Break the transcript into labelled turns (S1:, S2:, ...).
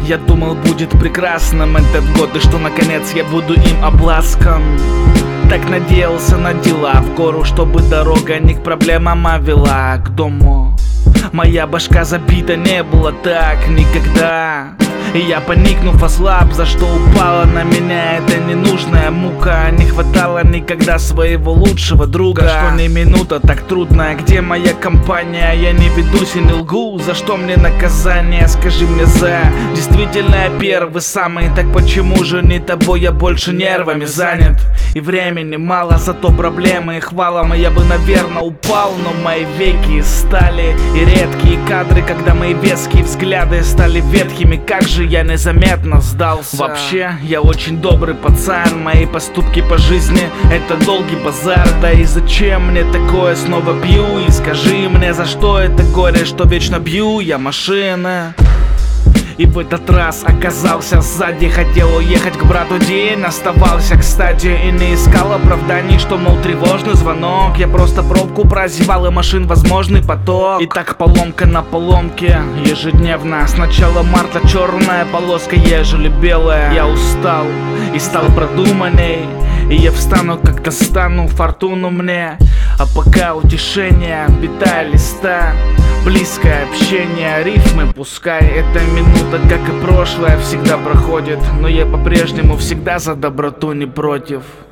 S1: Я думал, будет прекрасным этот год, и что наконец я буду им обласкан. Так надеялся на дела в гору, чтобы дорога не к проблемам, а вела к дому. Моя башка забита, не было так никогда. И я, поникнув, ослаб, за что упала на меня эта ненужная мука. Не хватало никогда своего лучшего друга. Что не минута так трудная, где моя компания? Я не ведусь и не лгу, за что мне наказание? Скажи мне, действительно я первый самый. Так почему же не тобой я больше нервами занят? И времени мало, зато проблемы и хвалом. И я бы, наверное, упал, но мои веки стали. И редкие кадры, когда мои веские взгляды стали ветхими. Как же я незаметно сдался. Вообще, я очень добрый пацан. Мои поступки по жизни — это долгий базар. Да и зачем мне такое, снова пью? И скажи мне, за что это горе, что вечно бью я машины? И в этот раз оказался сзади. Хотел уехать к брату, день оставался, кстати. И не искал оправданий, что, мол, тревожный звонок. Я просто пробку прозевал, и машин возможный поток. И так поломка на поломке ежедневно. С начала марта черная полоска, ежели белая. Я устал и стал продуманней. И я встану, как достану фортуну мне. А пока утешение, бита листа, близкое общение, рифмы пускай. Эта минута, как и прошлое, всегда проходит. Но я по-прежнему всегда за доброту не против.